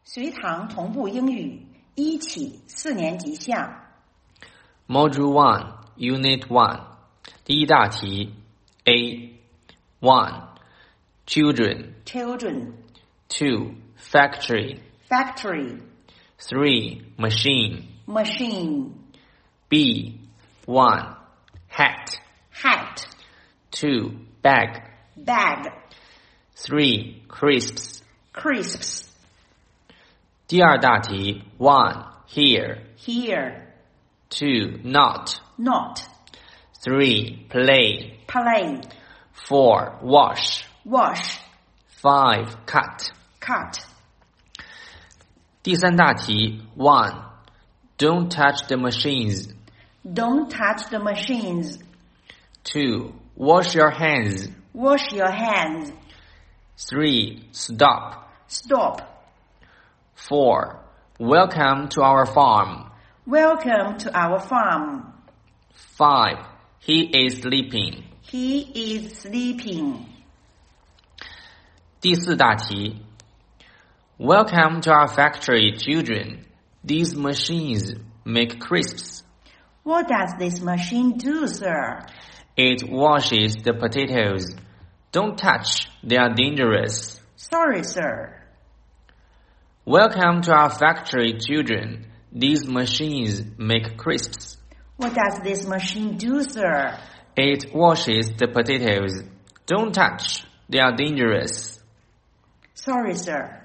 随堂同步英语一起4年级下 Module 1, Unit 1. 第一大题 A. 1. Children. Children, 2. Factory. factory, 3. Machine. machine, B. 1. Hat. hat, 2. Bag. bag, 3. Crisps. crisps, 第二大题 1. Here. here, 2. Not. not, 3. Play. play, 4. Wash. wash, 5. Cut. cut, 第三大题 1. Don't touch the machines. don't touch the machines, 2. Wash your hands. wash your hands, 3. Stop. stop, 4. Welcome to our farm. welcome to our farm, 5. He is sleeping. he is sleeping, 第四大题 Welcome to our factory, children. These machines make crisps. what does this machine do, sir? It washes the potatoes. Don't touch, they are dangerous. Sorry, sir. Welcome to our factory, children. These machines make crisps. What does this machine do, sir? It washes the potatoes. Don't touch, they are dangerous. Sorry, sir.